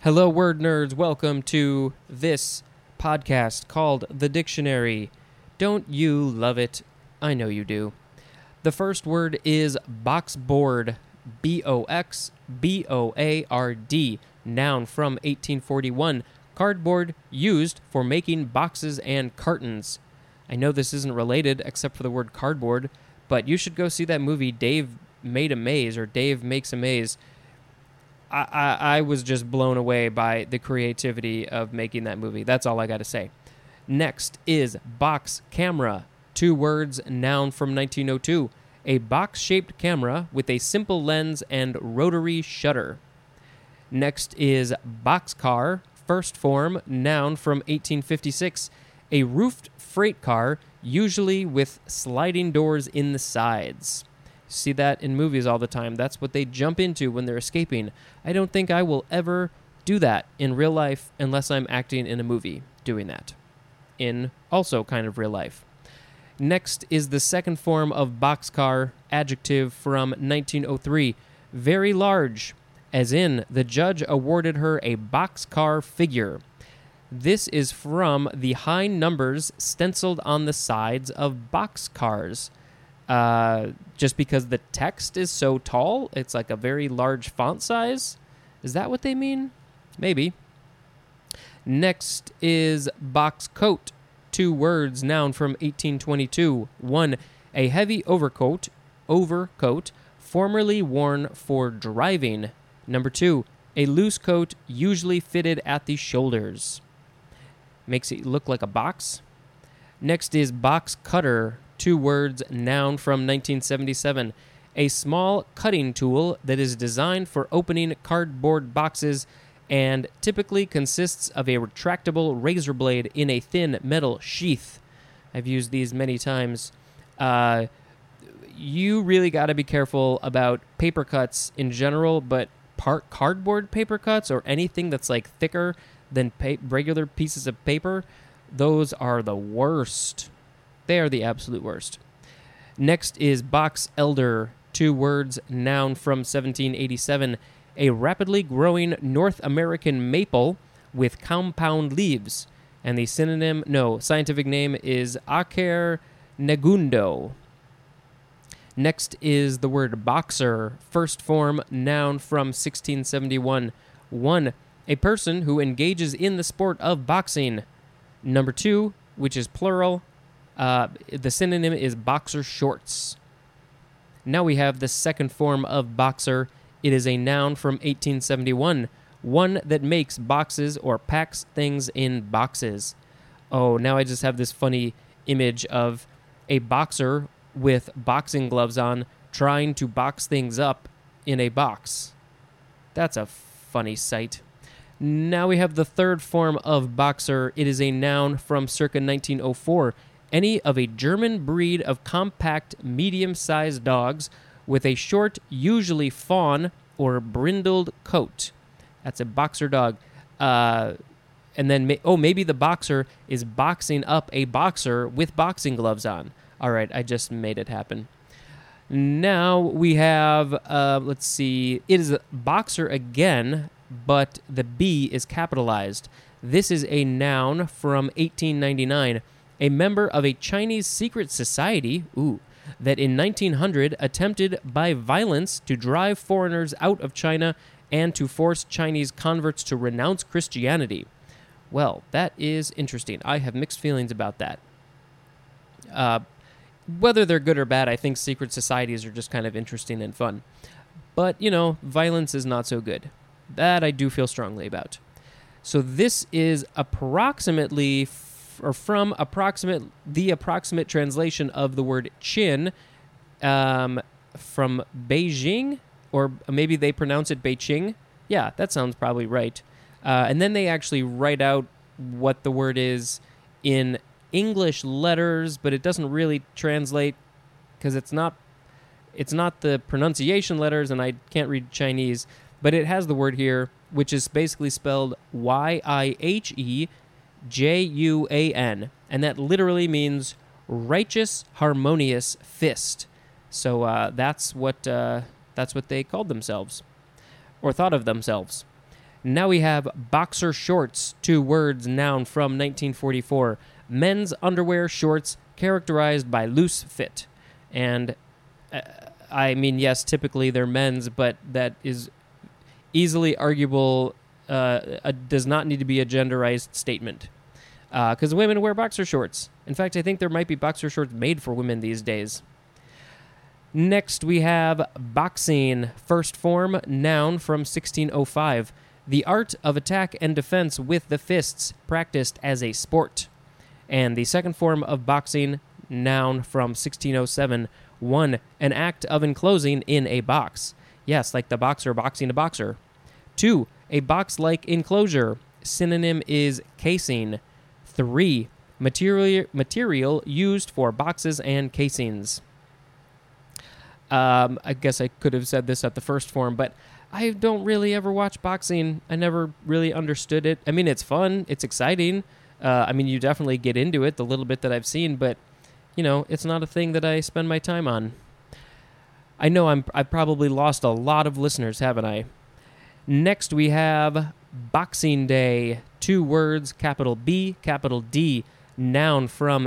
Hello, word nerds. Welcome to this podcast called The Dictionary. Don't you love it? I know you do. The first word is boxboard. B-O-X-B-O-A-R-D. Noun from 1841. Cardboard used for making boxes and cartons. I know this isn't related except for the word cardboard, but you should go see that movie Dave Made a Maze or Dave Makes a Maze. I was just blown away by the creativity of making that movie. That's all I got to say. Next is box camera. 2 words, noun from 1902. A box-shaped camera with a simple lens and rotary shutter. Next is boxcar. First form, noun from 1856. A roofed freight car, usually with sliding doors in the sides. See that in movies all the time. That's what they jump into when they're escaping. I don't think I will ever do that in real life unless I'm acting in a movie doing that. In also kind of real life. Next is the second form of boxcar, adjective from 1903. Very large, as in the judge awarded her a boxcar figure. This is from the high numbers stenciled on the sides of boxcars. Just because the text is so tall, it's like a very large font size. Is that what they mean? Maybe. Next is box coat. 2 words, noun from 1822. 1, a heavy overcoat, formerly worn for driving. Number 2, a loose coat usually fitted at the shoulders. Makes it look like a box. Next is box cutter. 2 words, noun from 1977. A small cutting tool that is designed for opening cardboard boxes and typically consists of a retractable razor blade in a thin metal sheath. I've used these many times. You really got to be careful about paper cuts in general, but cardboard paper cuts or anything that's like thicker than regular pieces of paper, those are the worst. They are the absolute worst. Next is box elder. 2 words, noun from 1787. A rapidly growing North American maple with compound leaves. And the scientific name is Acer negundo. Next is the word boxer. First form, noun from 1671. 1, a person who engages in the sport of boxing. Number 2, which is plural, the synonym is boxer shorts. Now we have the second form of boxer. It is a noun from 1871. One that makes boxes or packs things in boxes. Oh, now I just have this funny image of a boxer with boxing gloves on trying to box things up in a box. That's a funny sight. Now we have the third form of boxer. It is a noun from circa 1904. Any of a German breed of compact, medium-sized dogs with a short, usually fawn or brindled coat. That's a boxer dog. And then, maybe the boxer is boxing up a boxer with boxing gloves on. All right, I just made it happen. Now we have, let's see, it is a boxer again, but the B is capitalized. This is a noun from 1899. A member of a Chinese secret society, that in 1900 attempted by violence to drive foreigners out of China and to force Chinese converts to renounce Christianity. Well, that is interesting. I have mixed feelings about that. Whether they're good or bad, I think secret societies are just kind of interesting and fun. But, violence is not so good. That I do feel strongly about. So this is approximately the approximate translation of the word chin from Beijing, or maybe they pronounce it Beijing. Yeah, that sounds probably right. And then they actually write out what the word is in English letters, but it doesn't really translate because it's not the pronunciation letters, and I can't read Chinese, but it has the word here, which is basically spelled Yihejuan, and that literally means righteous, harmonious fist. So that's what they called themselves, or thought of themselves. Now we have boxer shorts, 2 words, noun from 1944. Men's underwear shorts characterized by loose fit. And I mean, yes, typically they're men's, but that is easily arguable, does not need to be a genderized statement. Because women wear boxer shorts. In fact, I think there might be boxer shorts made for women these days. Next, we have boxing, first form, noun from 1605. The art of attack and defense with the fists, practiced as a sport. And the second form of boxing, noun from 1607. 1. An act of enclosing in a box. Yes, like the boxer boxing a boxer. 2. A box-like enclosure. Synonym is casing. 3. Material used for boxes and casings. I guess I could have said this at the first form, but I don't really ever watch boxing. I never really understood it. I mean, it's fun. It's exciting. I mean, you definitely get into it, the little bit that I've seen, but, you know, it's not a thing that I spend my time on. I know I've probably lost a lot of listeners, haven't I? Next, we have Boxing Day. 2 words, capital B, capital D. Noun from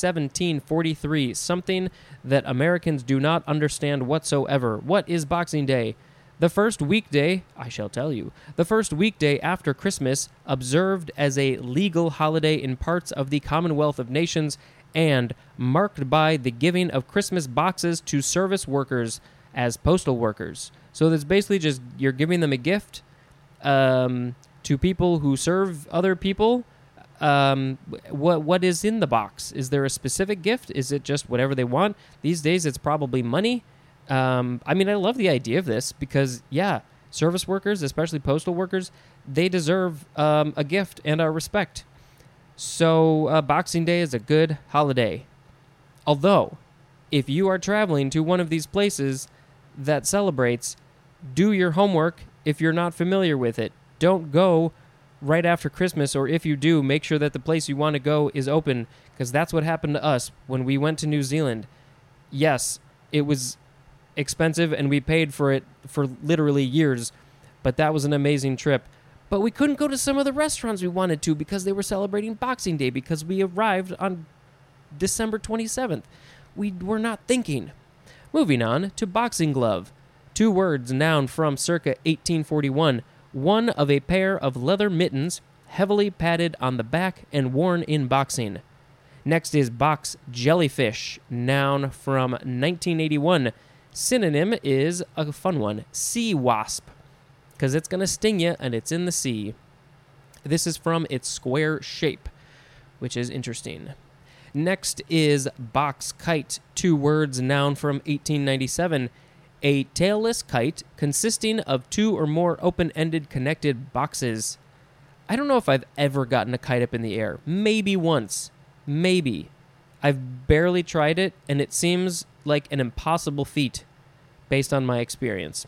1743. Something that Americans do not understand whatsoever. What is Boxing Day? The first weekday, I shall tell you, the first weekday after Christmas, observed as a legal holiday in parts of the Commonwealth of Nations and marked by the giving of Christmas boxes to service workers as postal workers. So that's basically just you're giving them a gift to people who serve other people. What is in the box? Is there a specific gift? Is it just whatever they want? These days, it's probably money. I mean, I love the idea of this because, yeah, service workers, especially postal workers, they deserve a gift and our respect. So Boxing Day is a good holiday. Although, if you are traveling to one of these places that celebrates, do your homework if you're not familiar with it. Don't go right after Christmas, or if you do, make sure that the place you want to go is open, because that's what happened to us when we went to New Zealand. Yes, it was expensive, and we paid for it for literally years, but that was an amazing trip. But we couldn't go to some of the restaurants we wanted to because they were celebrating Boxing Day because we arrived on December 27th. We were not thinking. Moving on to boxing glove. 2 words, noun from circa 1841. One of a pair of leather mittens, heavily padded on the back and worn in boxing. Next is box jellyfish, noun from 1981. Synonym is a fun one, sea wasp, because it's going to sting you and it's in the sea. This is from its square shape, which is interesting. Next is box kite, 2 words, noun from 1897. A tailless kite consisting of 2 or more open-ended connected boxes. I don't know if I've ever gotten a kite up in the air. Maybe once. Maybe. I've barely tried it, and it seems like an impossible feat based on my experience.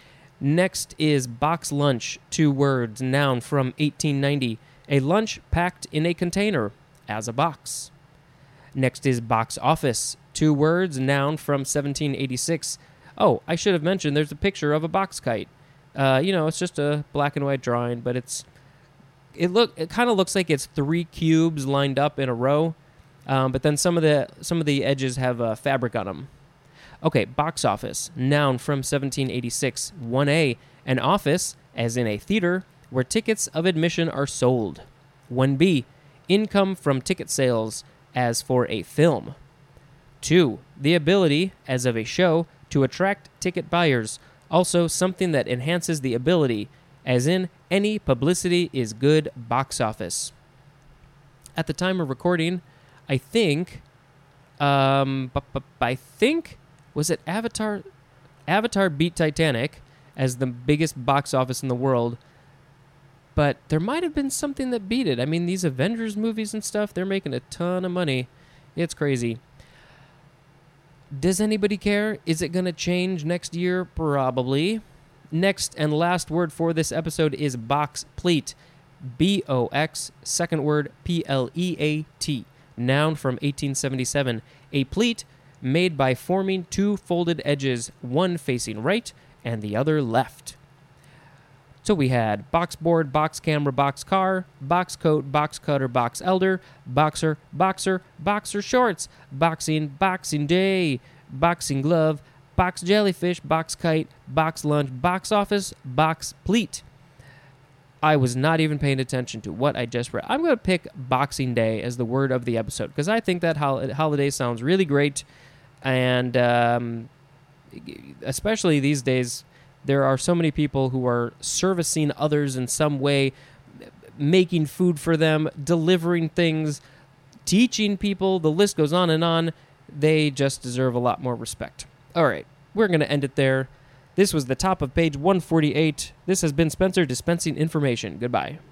Next is box lunch, 2 words, noun from 1890. A lunch packed in a container as a box. Next is box office, 2 words, noun from 1786. Oh, I should have mentioned there's a picture of a box kite. It's just a black and white drawing, but it kind of looks like it's 3 cubes lined up in a row, but then some of the edges have fabric on them. Okay, box office, noun from 1786. 1A, an office, as in a theater, where tickets of admission are sold. 1B, income from ticket sales, as for a film. 2, the ability, as of a show, to attract ticket buyers, also something that enhances the ability, as in any publicity is good box office. At the time of recording, I think, was it Avatar? Avatar beat Titanic as the biggest box office in the world, but there might have been something that beat it. I mean, these Avengers movies and stuff, they're making a ton of money. It's crazy. Does anybody care? Is it going to change next year? Probably. Next and last word for this episode is box pleat. B-O-X, second word P-L-E-A-T. Noun from 1877. A pleat made by forming 2 folded edges, one facing right and the other left. So we had box board, box camera, box car, box coat, box cutter, box elder, boxer, boxer, boxer shorts, boxing, boxing day, boxing glove, box jellyfish, box kite, box lunch, box office, box pleat. I was not even paying attention to what I just read. I'm going to pick Boxing Day as the word of the episode because I think that holiday sounds really great. And especially these days, there are so many people who are servicing others in some way, making food for them, delivering things, teaching people. The list goes on and on. They just deserve a lot more respect. All right, we're going to end it there. This was the top of page 148. This has been Spencer dispensing information. Goodbye.